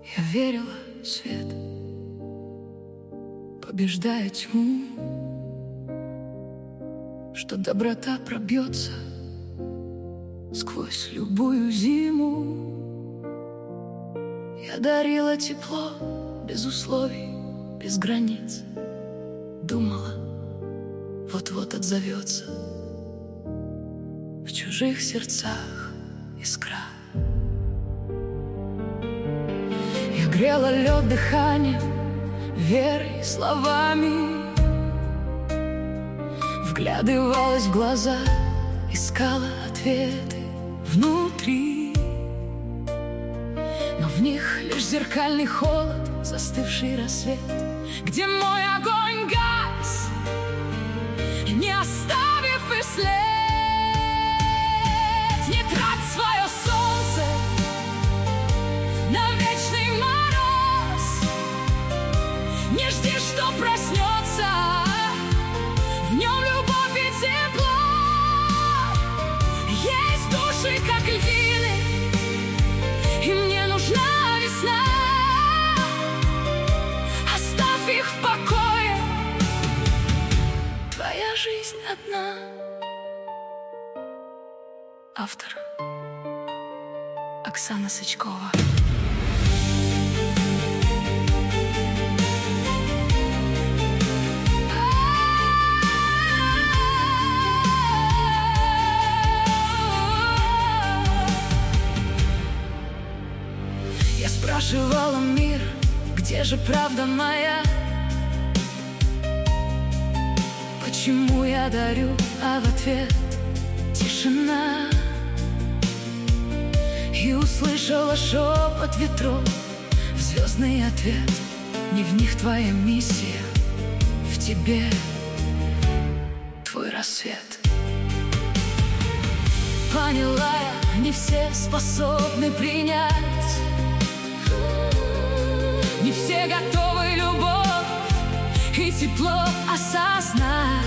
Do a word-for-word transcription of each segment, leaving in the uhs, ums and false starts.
Я верила в свет, побеждая тьму, что доброта пробьется сквозь любую зиму. Я дарила тепло без условий, без границ. Думала, вот-вот отзовется в чужих сердцах искра. Я грела лед дыханием, верой, словами, вглядывалась в глаза, искала ответы внутри. Но в них лишь зеркальный холод, застывший рассвет, где мой огонь гас, не оставив и след. Не трать свое солнце на вечный мороз, не жди, что проснется в нем любовь и тепло. Есть души, как льдины, и мне нужна весна. Оставь их в покое, твоя жизнь одна. Автор Оксана Сычкова. Я спрашивала мир, где же правда моя? Почему я дарю, а в ответ тишина? И услышала шепот ветров, звездный ответ: не в них твоя миссия, в тебе твой рассвет. Поняла я, не все способны принять, не все готовы любовь и тепло осознать.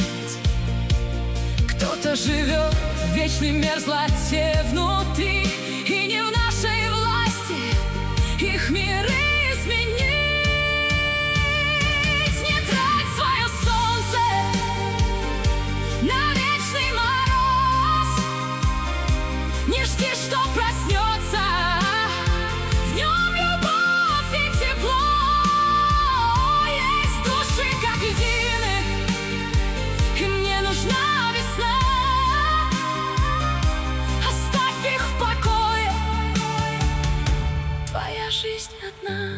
Кто-то живет в вечной мерзлоте внутри, и не в нашей власти их миры изменить. Не трать свое солнце на вечный мороз, не жди, что проснется в нем любовь и тепло. Есть души, как льдины, и мне нужна весна. Оставь их в покое, твоя жизнь одна.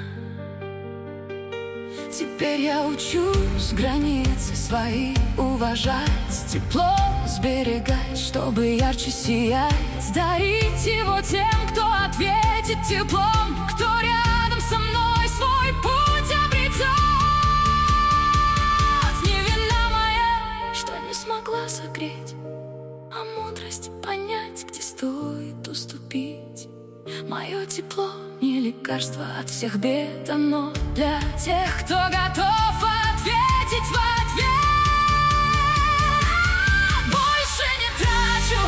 Теперь я учусь границы свои уважать, тепло сберегать, чтобы ярче сиять, дарить его тем, кто ответит теплом, кто рядом со мной свой путь обретет. Не вина моя, что не смогла согреть, а мудрость понять, где стоит уступить. Мое тепло не лекарство от всех бед, оно для тех, кто готов ответить в ответ. Больше не трачу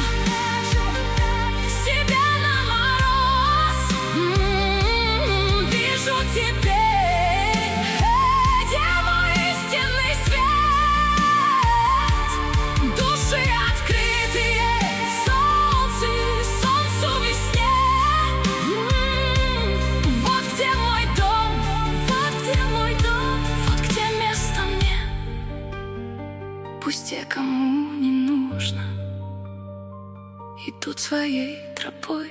себя на мороз. М-м-м, вижу теперь, где мой истинный свет. Души открытые солнцу, солнцу, весне. Вот где мой дом, вот где мой дом, вот где место мне. Пусть те, кому не нужно, идут своей тропой,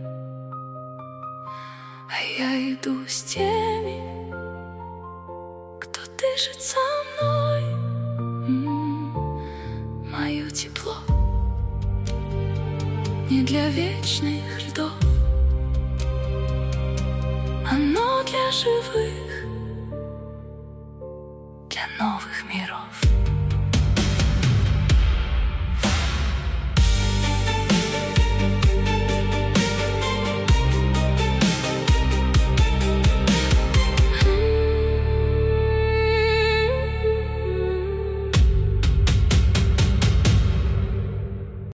а я иду с теми, кто дышит со мной. М-м, мое тепло не для вечных льдов, оно для живых, для новых миров.